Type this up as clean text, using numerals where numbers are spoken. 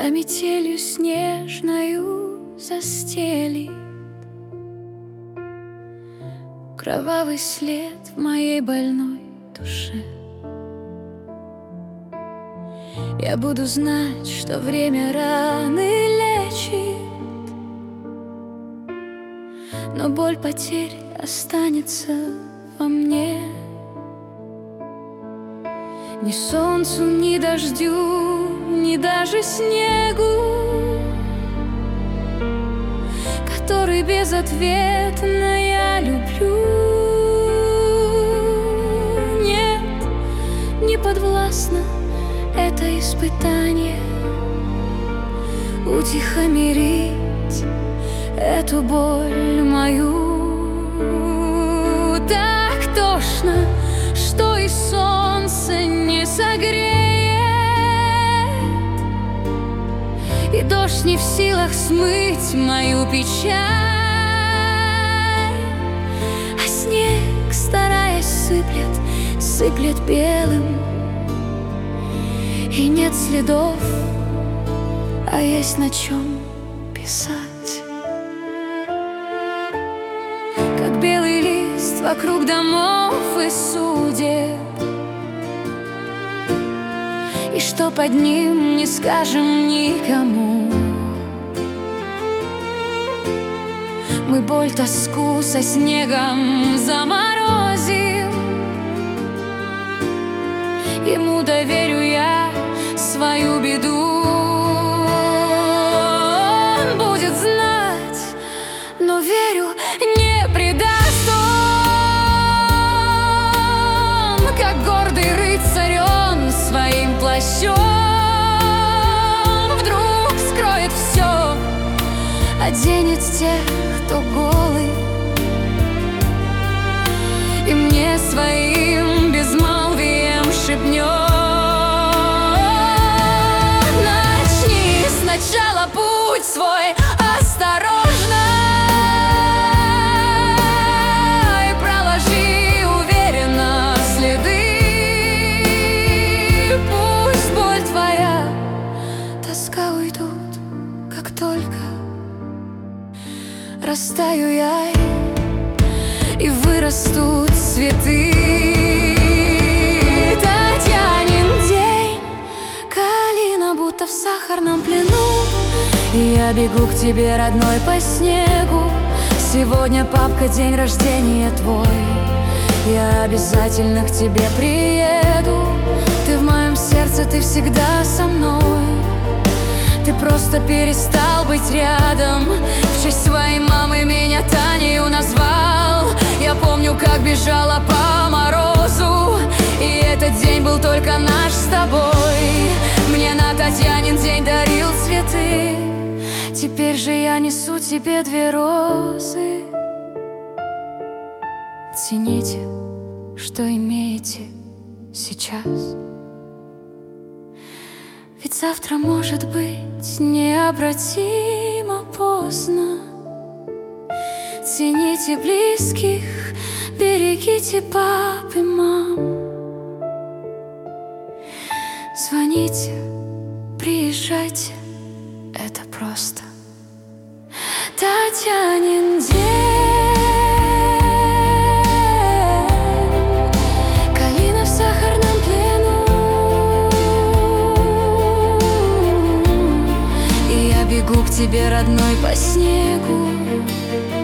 за метелью снежною застелит кровавый след в моей больной душе. Я буду знать, что время раны лечит, но боль потерь останется во мне. Ни солнцу, ни дождю, ни даже снегу, который безответно я люблю, нет, не подвластно это испытание утихомирить эту боль мою. Так тошно, что и солнце не согреет, и дождь не в силах смыть мою печаль, а снег, стараясь, сыплет белым, и нет следов, а есть на чем писать. Как белый лист вокруг домов и судеб, и что под ним не скажем никому. Мы боль, тоску со снегом заморозим, ему доверю я свою беду. Он будет знать, но верю, не предаст он, как гордый рыцарь он своим плащом вдруг скроет все, оденет тех, кто голый, и мне своим безмолвием шепнет: начни сначала путь свой осторожно и проложи уверенно следы. Пусть боль твоя, тоска уйдут, как только растаю я, и вырастут цветы. Татьянин день, калина будто в сахарном плену, и я бегу к тебе, родной, по снегу. Сегодня, папка, день рождения твой, я обязательно к тебе приеду. Ты в моем сердце, ты всегда со мной, ты просто перестал быть рядом. В честь своей мамы меня Танею назвал. Я помню, как бежала по морозу, и этот день был только наш с тобой. Мне на Татьянин день дарил цветы, теперь же я несу тебе 2 розы. Цените, что имеете сейчас, ведь завтра может быть необратимо поздно. Цените близких, берегите пап и мам. Звоните, приезжайте, это просто Татьянин день. Калина в сахарном плену, и я бегу к тебе, родной, по снегу.